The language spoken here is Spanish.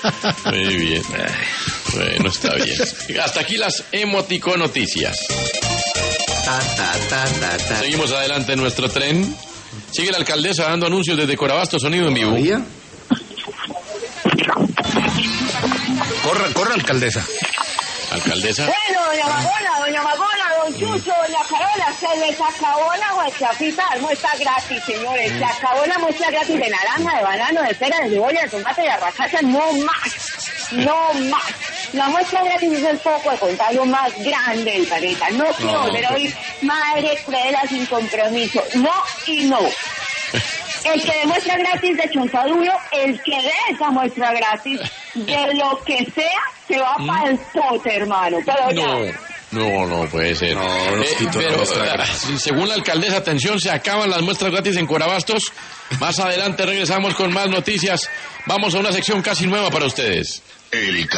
Muy bien. Bueno, está bien. Hasta aquí las emoticonoticias. Seguimos adelante en nuestro tren. Sigue la alcaldesa dando anuncios desde Corabastos, sonido en vivo. Corra, alcaldesa. Alcaldesa. Bueno, doña Magona, don Chucho, doña Carola, se les acabó la guachafita de muestra gratis, señores. Se acabó la muestra gratis de naranja, de banano, de pera, de cebolla, de tomate, de arracacha. No más. La muestra gratis es el foco de contagio más grande del planeta. No quiero volver a oír madre cruela sin compromiso. No y no. El que demuestra gratis de chontaduro, el que dé esa muestra gratis, de lo que sea, se va para el pote, hermano. Pero No puede ser. Pero según la alcaldesa, atención, se acaban las muestras gratis en Corabastos. Más adelante regresamos con más noticias. Vamos a una sección casi nueva para ustedes.